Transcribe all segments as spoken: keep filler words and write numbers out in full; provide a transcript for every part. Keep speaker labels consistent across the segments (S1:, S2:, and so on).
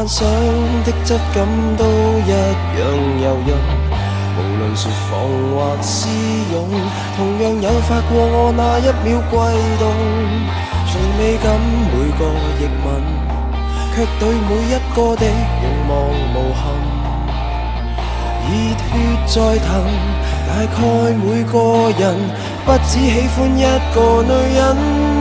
S1: 幻想的質感都一樣柔潤，無論説謊或私勇，同樣誘發過我那一秒悸動。從未敢每個譯吻，卻對每一個的願望無憾。熱血在騰，大概每個人不只喜歡一個女人。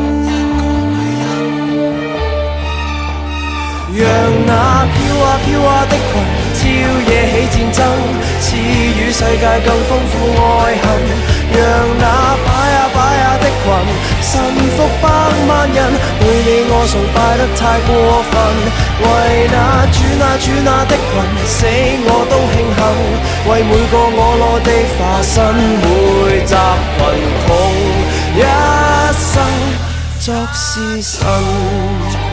S1: 讓那飄啊飄啊的裙朝夜起戰爭，賜予世界更豐富愛恨。讓那擺啊擺啊的裙臣服百萬人，對你我崇拜得太過分。為那轉啊轉啊的裙死我都慶幸，為每個我裸的化身每集貧窮一生作是神。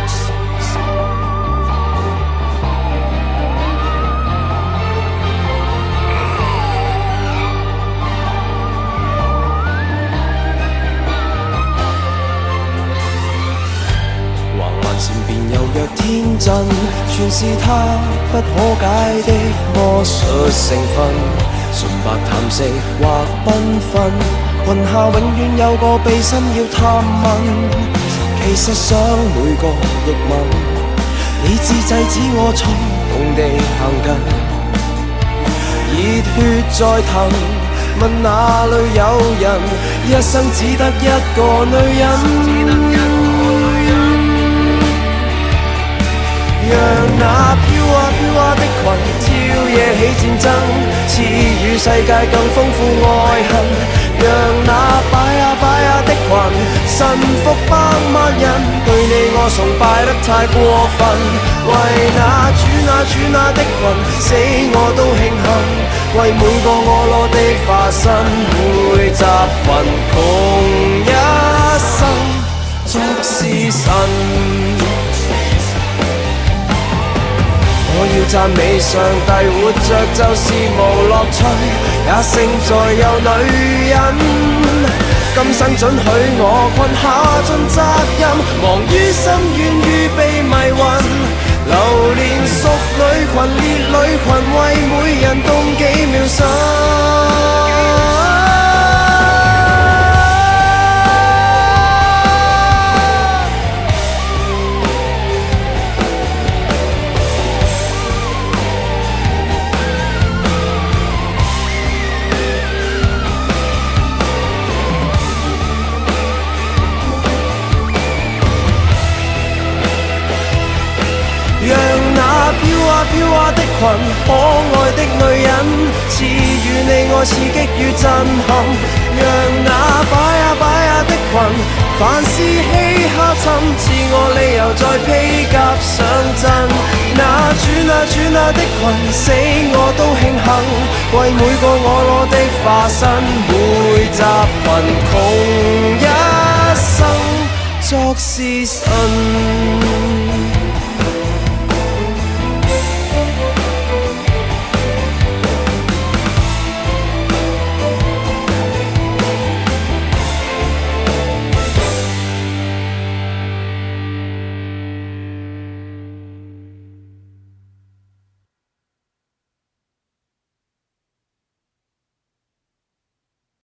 S1: 善變柔弱天真，全是他不可解的魔術成分。純白淡色或繽紛，裙下永遠有個秘辛要探問。其實想每個亦問，理智制止我衝動地行近。熱血在騰，問哪裏有人一生只得一個女人。讓那飄啊飄啊的裙朝夜起戰爭，賜予世界更豐富愛恨。讓那擺啊擺啊的裙臣服百萬人，對你我崇拜得太過分。為那轉啊轉啊的裙死我都慶幸，為每個我裸的化身每集貧窮一生作是神。我要讚美上帝，活着就是無樂趣，也勝在有女人。今生准許我困下盡責任，忙於心願與被迷魂。流連淑女群烈女群，為每人動幾秒心。讓那飄啊飄啊的裙，可愛的女人，賜予你我刺激與震撼。讓那擺啊擺啊的裙，凡事嬉下沉，賜我理由再披甲上陣。那轉啊轉啊的裙，死我都慶幸，為每個我裸的化身，每集貧窮一生作是神。